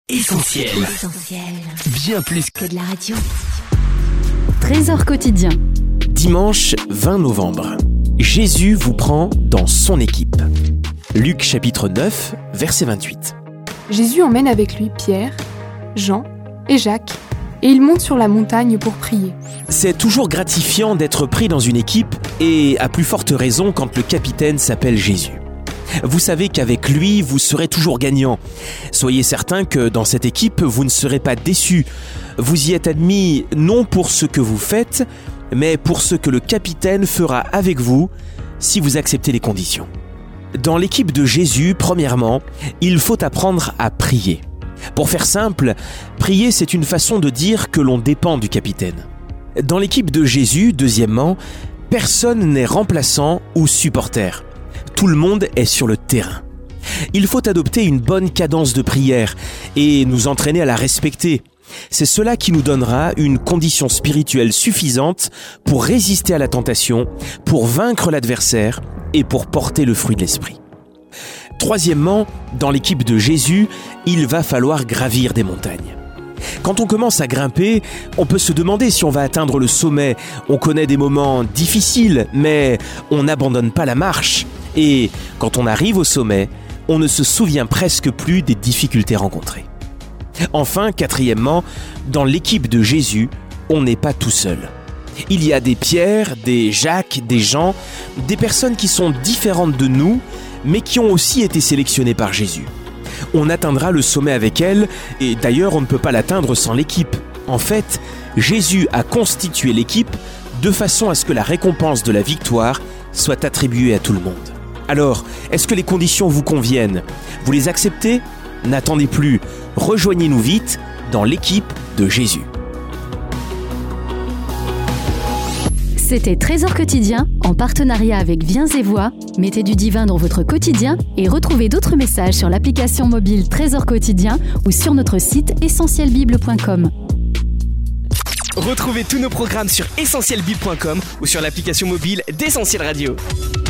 Essentiel. Bien plus que de la radio. Trésor quotidien. Dimanche 20 novembre. Jésus vous prend dans son équipe. Luc chapitre 9, verset 28. Jésus emmène avec lui Pierre, Jean et Jacques, et ils montent sur la montagne pour prier. C'est toujours gratifiant d'être pris dans une équipe, et à plus forte raison quand le capitaine s'appelle Jésus. Vous savez qu'avec lui, vous serez toujours gagnant. Soyez certain que dans cette équipe, vous ne serez pas déçus. Vous y êtes admis non pour ce que vous faites, mais pour ce que le capitaine fera avec vous si vous acceptez les conditions. Dans l'équipe de Jésus, premièrement, il faut apprendre à prier. Pour faire simple, prier, c'est une façon de dire que l'on dépend du capitaine. Dans l'équipe de Jésus, deuxièmement, personne n'est remplaçant ou supporter. Tout le monde est sur le terrain. Il faut adopter une bonne cadence de prière et nous entraîner à la respecter. C'est cela qui nous donnera une condition spirituelle suffisante pour résister à la tentation, pour vaincre l'adversaire et pour porter le fruit de l'esprit. Troisièmement, dans l'équipe de Jésus, il va falloir gravir des montagnes. Quand on commence à grimper, on peut se demander si on va atteindre le sommet. On connaît des moments difficiles, mais on n'abandonne pas la marche. Et quand on arrive au sommet, on ne se souvient presque plus des difficultés rencontrées. Enfin, quatrièmement, dans l'équipe de Jésus, on n'est pas tout seul. Il y a des Pierre, des Jacques, des Jean, des personnes qui sont différentes de nous, mais qui ont aussi été sélectionnées par Jésus. On atteindra le sommet avec elles, et d'ailleurs on ne peut pas l'atteindre sans l'équipe. En fait, Jésus a constitué l'équipe de façon à ce que la récompense de la victoire soit attribuée à tout le monde. Alors, est-ce que les conditions vous conviennent ? Vous les acceptez ? N'attendez plus, rejoignez-nous vite dans l'équipe de Jésus. C'était Trésor quotidien en partenariat avec Viens et Voix. Mettez du divin dans votre quotidien et retrouvez d'autres messages sur l'application mobile Trésor quotidien ou sur notre site essentielbible.com. Retrouvez tous nos programmes sur essentielbible.com ou sur l'application mobile d'Essentiel Radio.